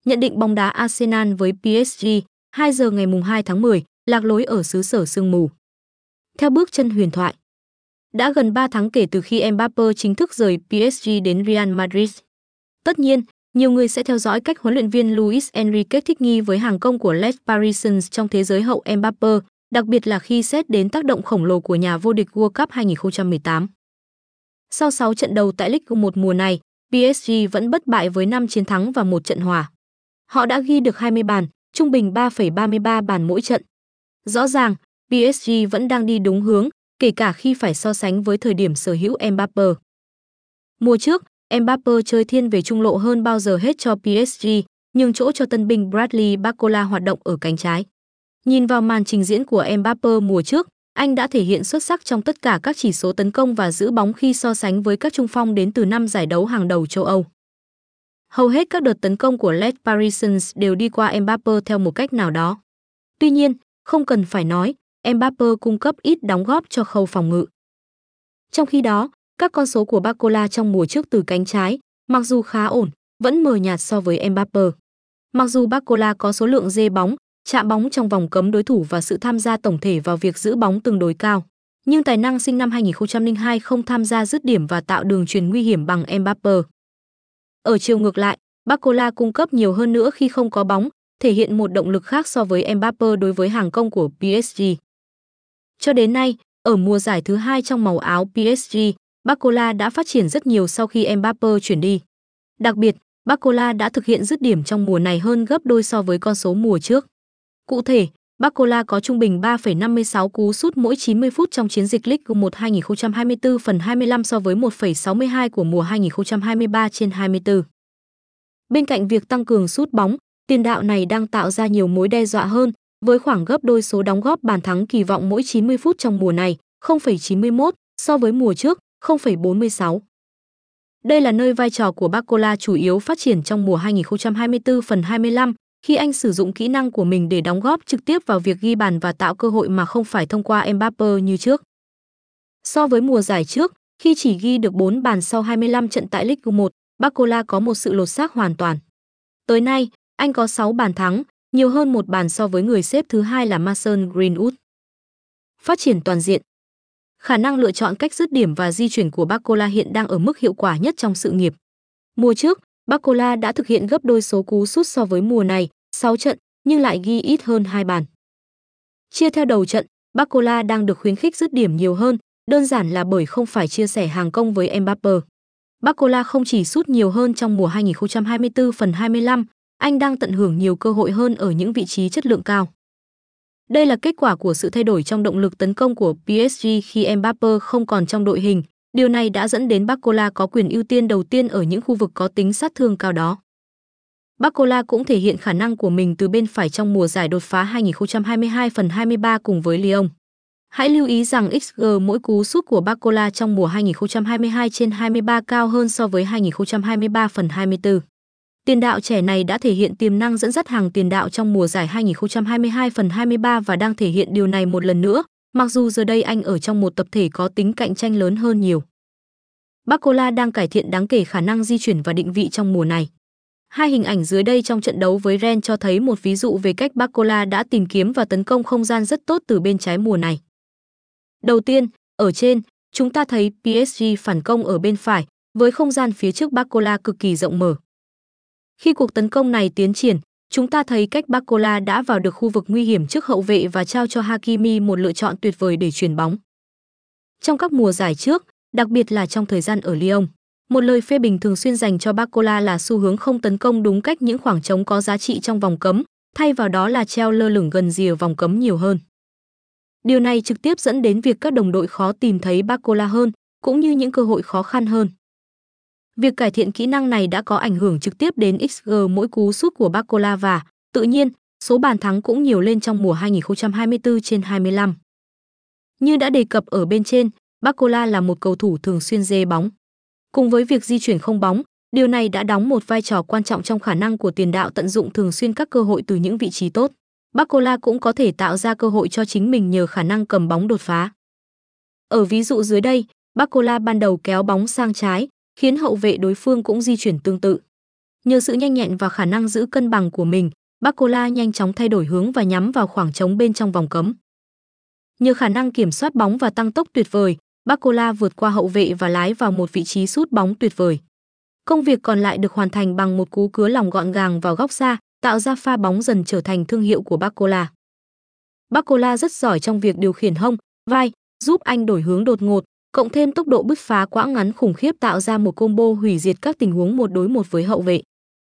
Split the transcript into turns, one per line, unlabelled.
Nhận định bóng đá Arsenal với PSG, 2 giờ ngày 2 tháng 10, lạc lối ở xứ sở sương mù. Theo bước chân huyền thoại. Đã gần 3 tháng kể từ khi Mbappé chính thức rời PSG đến Real Madrid. Tất nhiên, nhiều người sẽ theo dõi cách huấn luyện viên Luis Enrique thích nghi với hàng công của Les Parisiens trong thế giới hậu Mbappé, đặc biệt là khi xét đến tác động khổng lồ của nhà vô địch World Cup 2018. Sau 6 trận đấu tại Ligue 1 mùa này, PSG vẫn bất bại với 5 chiến thắng và 1 trận hòa. Họ đã ghi được 20 bàn, trung bình 3,33 bàn mỗi trận. Rõ ràng, PSG vẫn đang đi đúng hướng, kể cả khi phải so sánh với thời điểm sở hữu Mbappé. Mùa trước, Mbappé chơi thiên về trung lộ hơn bao giờ hết cho PSG, nhường chỗ cho tân binh Bradley Barcola hoạt động ở cánh trái. Nhìn vào màn trình diễn của Mbappé mùa trước, anh đã thể hiện xuất sắc trong tất cả các chỉ số tấn công và giữ bóng khi so sánh với các trung phong đến từ 5 giải đấu hàng đầu châu Âu. Hầu hết các đợt tấn công của Les Parisiens đều đi qua Mbappé theo một cách nào đó. Tuy nhiên, không cần phải nói, Mbappé cung cấp ít đóng góp cho khâu phòng ngự. Trong khi đó, các con số của Barcola trong mùa trước từ cánh trái, mặc dù khá ổn, vẫn mờ nhạt so với Mbappé. Mặc dù Barcola có số lượng dê bóng, chạm bóng trong vòng cấm đối thủ và sự tham gia tổng thể vào việc giữ bóng tương đối cao, nhưng tài năng sinh năm 2002 không tham gia dứt điểm và tạo đường chuyền nguy hiểm bằng Mbappé. Ở chiều ngược lại, Barcola cung cấp nhiều hơn nữa khi không có bóng, thể hiện một động lực khác so với Mbappé đối với hàng công của PSG. Cho đến nay, ở mùa giải thứ 2 trong màu áo PSG, Barcola đã phát triển rất nhiều sau khi Mbappé chuyển đi. Đặc biệt, Barcola đã thực hiện dứt điểm trong mùa này hơn gấp đôi so với con số mùa trước. Cụ thể, Barcola có trung bình 3,56 cú sút mỗi 90 phút trong chiến dịch Ligue 1 2024 phần 25 so với 1,62 của mùa 2023/24. Bên cạnh việc tăng cường sút bóng, tiền đạo này đang tạo ra nhiều mối đe dọa hơn, với khoảng gấp đôi số đóng góp bàn thắng kỳ vọng mỗi 90 phút trong mùa này, 0,91 so với mùa trước, 0,46. Đây là nơi vai trò của Barcola chủ yếu phát triển trong mùa 2024 phần 25, khi anh sử dụng kỹ năng của mình để đóng góp trực tiếp vào việc ghi bàn và tạo cơ hội mà không phải thông qua Mbappé như trước. So với mùa giải trước, khi chỉ ghi được 4 bàn sau 25 trận tại Ligue 1, Barcola có một sự lột xác hoàn toàn. Tới nay, anh có 6 bàn thắng, nhiều hơn 1 bàn so với người xếp thứ 2 là Mason Greenwood. Phát triển toàn diện. Khả năng lựa chọn cách dứt điểm và di chuyển của Barcola hiện đang ở mức hiệu quả nhất trong sự nghiệp. Mùa trước, Barcola đã thực hiện gấp đôi số cú sút so với mùa này, 6 trận, nhưng lại ghi ít hơn 2 bàn. Chia theo đầu trận, Barcola đang được khuyến khích dứt điểm nhiều hơn, đơn giản là bởi không phải chia sẻ hàng công với Mbappé. Barcola không chỉ sút nhiều hơn trong mùa 2024 phần 25, anh đang tận hưởng nhiều cơ hội hơn ở những vị trí chất lượng cao. Đây là kết quả của sự thay đổi trong động lực tấn công của PSG khi Mbappé không còn trong đội hình. Điều này đã dẫn đến Barcola có quyền ưu tiên đầu tiên ở những khu vực có tính sát thương cao đó. Barcola cũng thể hiện khả năng của mình từ bên phải trong mùa giải đột phá 2022 phần 23 cùng với Lyon. Hãy lưu ý rằng XG mỗi cú sút của Barcola trong mùa 2022/23 cao hơn so với 2023 phần 24. Tiền đạo trẻ này đã thể hiện tiềm năng dẫn dắt hàng tiền đạo trong mùa giải 2022 phần 23 và đang thể hiện điều này một lần nữa, mặc dù giờ đây anh ở trong một tập thể có tính cạnh tranh lớn hơn nhiều. Barcola đang cải thiện đáng kể khả năng di chuyển và định vị trong mùa này. Hai hình ảnh dưới đây trong trận đấu với Rennes cho thấy một ví dụ về cách Barcola đã tìm kiếm và tấn công không gian rất tốt từ bên trái mùa này. Đầu tiên, ở trên, chúng ta thấy PSG phản công ở bên phải, với không gian phía trước Barcola cực kỳ rộng mở. Khi cuộc tấn công này tiến triển, chúng ta thấy cách Barcola đã vào được khu vực nguy hiểm trước hậu vệ và trao cho Hakimi một lựa chọn tuyệt vời để chuyền bóng. Trong các mùa giải trước, đặc biệt là trong thời gian ở Lyon, một lời phê bình thường xuyên dành cho Barcola là xu hướng không tấn công đúng cách những khoảng trống có giá trị trong vòng cấm, thay vào đó là treo lơ lửng gần rìa vòng cấm nhiều hơn. Điều này trực tiếp dẫn đến việc các đồng đội khó tìm thấy Barcola hơn, cũng như những cơ hội khó khăn hơn. Việc cải thiện kỹ năng này đã có ảnh hưởng trực tiếp đến XG mỗi cú sút của Barcola và, tự nhiên, số bàn thắng cũng nhiều lên trong mùa 2024/25. Như đã đề cập ở bên trên, Barcola là một cầu thủ thường xuyên dê bóng. Cùng với việc di chuyển không bóng, điều này đã đóng một vai trò quan trọng trong khả năng của tiền đạo tận dụng thường xuyên các cơ hội từ những vị trí tốt. Barcola cũng có thể tạo ra cơ hội cho chính mình nhờ khả năng cầm bóng đột phá. Ở ví dụ dưới đây, Barcola ban đầu kéo bóng sang trái, khiến hậu vệ đối phương cũng di chuyển tương tự. Nhờ sự nhanh nhẹn và khả năng giữ cân bằng của mình, Barcola nhanh chóng thay đổi hướng và nhắm vào khoảng trống bên trong vòng cấm. Nhờ khả năng kiểm soát bóng và tăng tốc tuyệt vời, Barcola vượt qua hậu vệ và lái vào một vị trí sút bóng tuyệt vời. Công việc còn lại được hoàn thành bằng một cú cứa lòng gọn gàng vào góc xa, tạo ra pha bóng dần trở thành thương hiệu của Barcola. Barcola rất giỏi trong việc điều khiển hông, vai, giúp anh đổi hướng đột ngột, cộng thêm tốc độ bứt phá quãng ngắn khủng khiếp tạo ra một combo hủy diệt các tình huống 1 đối 1 với hậu vệ.